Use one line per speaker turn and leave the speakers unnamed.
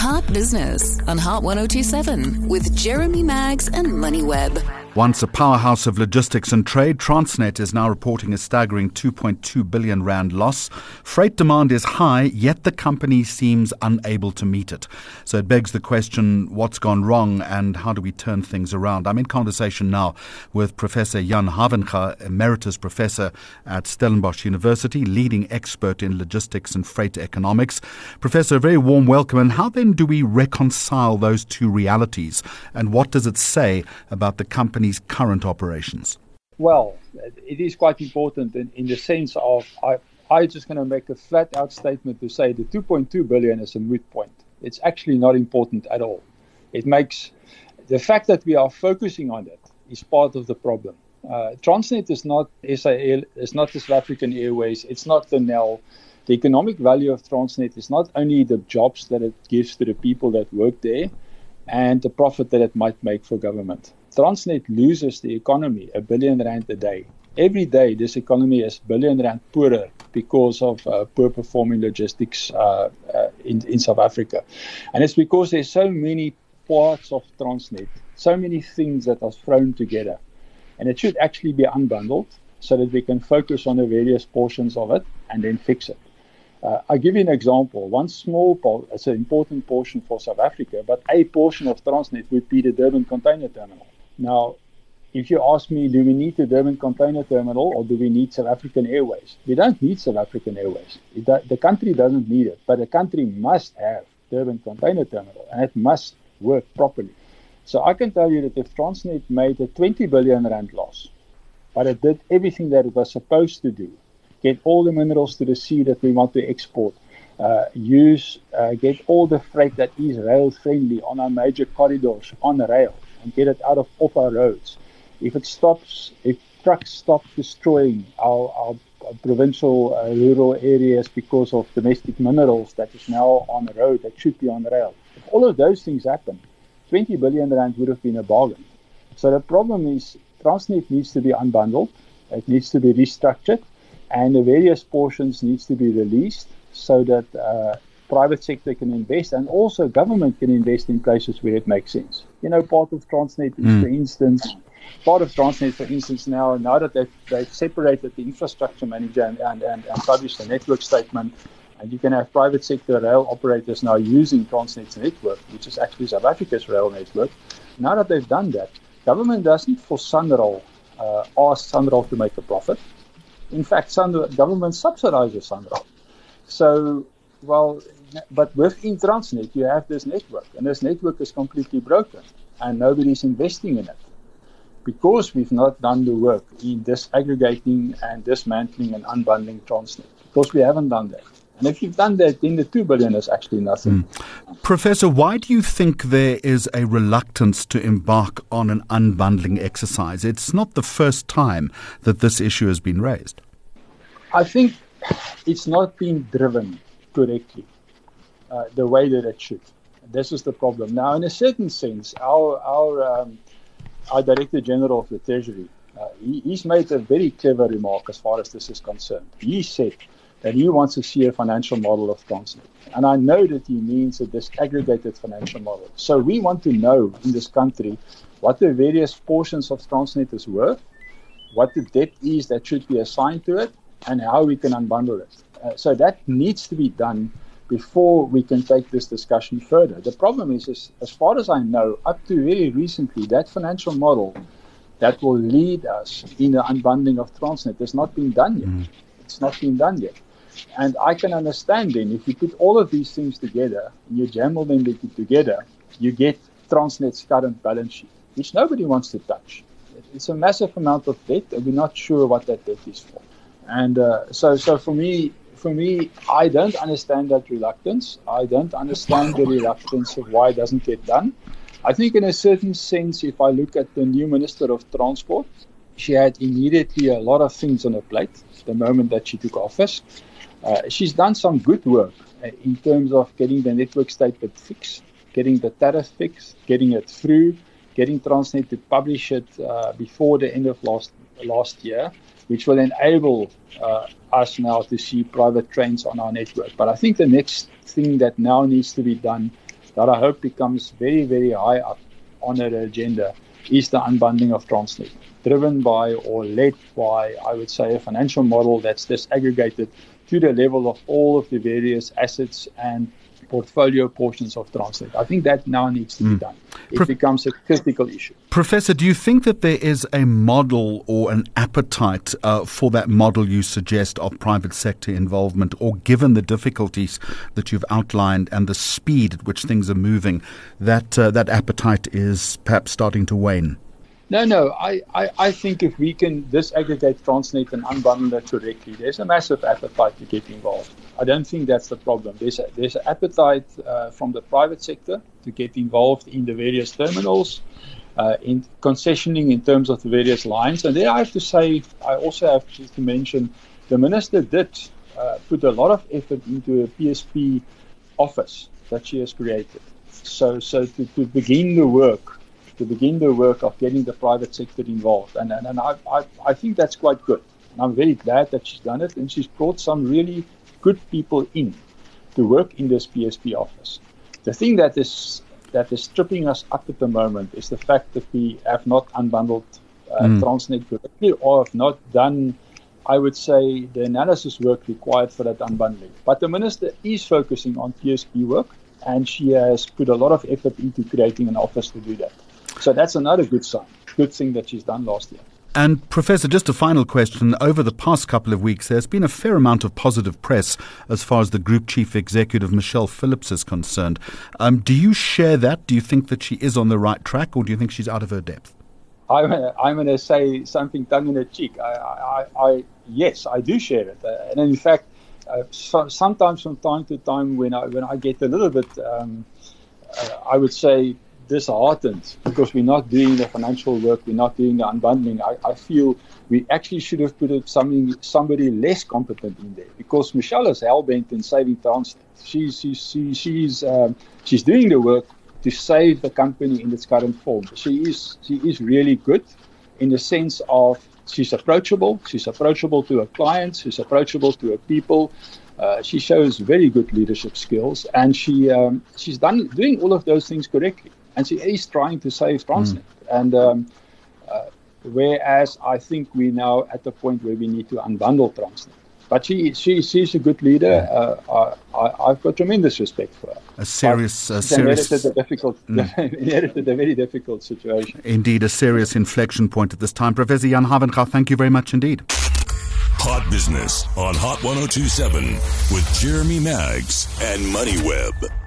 Heart Business on Heart 1027 with Jeremy Maggs and MoneyWeb.
Once a powerhouse of logistics and trade, Transnet is now reporting a staggering 2.2 billion rand loss. Freight demand is high, yet the company seems unable to meet it. So it begs the question, what's gone wrong and how do we turn things around? I'm in conversation now with Professor Jan Havenga, Emeritus Professor at Stellenbosch University, leading expert in logistics and freight economics. Professor, a very warm welcome. And how then do we reconcile those two realities? And what does it say about the company's current operations?
Well, it is quite important in the sense of I'm just going to make a flat out statement to say the 2.2 billion is a moot point. It's actually not important at all. It makes the fact that we are focusing on it is part of the problem. Transnet is not SAL, it's not the South African Airways, it's not the NEL. The economic value of Transnet is not only the jobs that it gives to the people that work there and the profit that it might make for government. Transnet loses the economy R1 billion a day. Every day, this economy is R1 billion poorer because of poor performing logistics in South Africa. And it's because there's so many parts of Transnet, so many things that are thrown together. And it should actually be unbundled so that we can focus on the various portions of it and then fix it. I'll give you an example. One small part, it's an important portion for South Africa, but a portion of Transnet would be the Durban Container Terminal. Now, if you ask me, do we need the Durban Container Terminal or do we need South African Airways? We don't need South African Airways. The country doesn't need it, but the country must have Durban Container Terminal and it must work properly. So I can tell you that if Transnet made a 20 billion rand loss, but it did everything that it was supposed to do, get all the minerals to the sea that we want to export, get all the freight that is rail friendly on our major corridors on rail and get it out of off our roads. If trucks stop destroying our provincial rural areas because of domestic minerals that is now on the road that should be on rail. If all of those things happen, 20 billion rand would have been a bargain. So the problem is Transnet needs to be unbundled, it needs to be restructured, and the various portions needs to be released so that private sector can invest and also government can invest in places where it makes sense. You know, part of Transnet is, for instance, now that they've separated the infrastructure manager and published a network statement, and you can have private sector rail operators now using Transnet's network, which is actually South Africa's rail network. Now that they've done that, government doesn't for SANRAL ask SANRAL to make a profit. In fact, government subsidizes SANRAL. So, but within Transnet, you have this network, and this network is completely broken, and nobody's investing in it because we've not done the work in disaggregating and dismantling and unbundling Transnet, because we haven't done that. And if you've done that, then the 2 billion is actually nothing.
Professor, why do you think there is a reluctance to embark on an unbundling exercise? It's not the first time that this issue has been raised.
I think it's not being driven correctly the way that it should. This is the problem. Now, in a certain sense, our Director General of the Treasury, he's made a very clever remark as far as this is concerned. He said that he wants to see a financial model of Transnet. And I know that he means a disaggregated financial model. So we want to know in this country what the various portions of Transnet is worth, what the debt is that should be assigned to it, and how we can unbundle it. So that needs to be done before we can take this discussion further. The problem is, as far as I know, up to very recently, that financial model that will lead us in the unbundling of Transnet has not been done yet. It's not been done yet. And I can understand then, if you put all of these things together, and you jam them together, you get Transnet's current balance sheet, which nobody wants to touch. It's a massive amount of debt, and we're not sure what that debt is for. And so for me, I don't understand that reluctance. I don't understand the reluctance of why it doesn't get done. I think in a certain sense, if I look at the new Minister of Transport, she had immediately a lot of things on her plate the moment that she took office. She's done some good work in terms of getting the network statement fixed, getting the tariff fixed, getting it through, getting Transnet to publish it before the end of last year, which will enable us now to see private trains on our network. But I think the next thing that now needs to be done that I hope becomes very, very high up on the agenda is the unbundling of Transnet, driven by or led by, I would say, a financial model that's disaggregated to the level of all of the various assets and portfolio portions of Transnet. I think that now needs to be done. It becomes a critical issue.
Professor, do you think that there is a model or an appetite for that model you suggest of private sector involvement, or given the difficulties that you've outlined and the speed at which things are moving, that appetite is perhaps starting to wane?
No. I think if we can disaggregate Transnet and unbundle that correctly, there's a massive appetite to get involved. I don't think that's the problem. There's an appetite from the private sector to get involved in the various terminals, in concessioning in terms of the various lines. And there I have to say, I also have to mention, the minister did put a lot of effort into a PSP office that she has created. So to begin the work of getting the private sector involved. And I think that's quite good. And I'm very glad that she's done it, and she's brought some really good people in to work in this PSP office. The thing that is tripping us up at the moment is the fact that we have not unbundled Transnet correctly, or have not done, I would say, the analysis work required for that unbundling. But the minister is focusing on PSP work, and she has put a lot of effort into creating an office to do that. So that's another good thing that she's done last year.
And Professor, just a final question. Over the past couple of weeks, there's been a fair amount of positive press as far as the Group Chief Executive, Michelle Phillips, is concerned. Do you share that? Do you think that she is on the right track, or do you think she's out of her depth?
I'm going to say something tongue in cheek. Yes, I do share it. And in fact, sometimes from time to time when I get a little bit, I would say, disheartened because we're not doing the financial work, we're not doing the unbundling. I feel we actually should have put somebody less competent in there, because Michelle is hell-bent in saving Transnet. She's doing the work to save the company in its current form. She is really good in the sense of she's approachable to her clients, she's approachable to her people. She shows very good leadership skills, and she's doing all of those things correctly. And she is trying to save Transnet. And whereas I think we're now at the point where we need to unbundle Transnet. But she's a good leader. I've got tremendous respect for her. Inherited a very difficult situation.
Indeed, a serious inflection point at this time. Professor Jan Havenga, thank you very much indeed.
Hot Business on Hot 102.7 with Jeremy Maggs and MoneyWeb.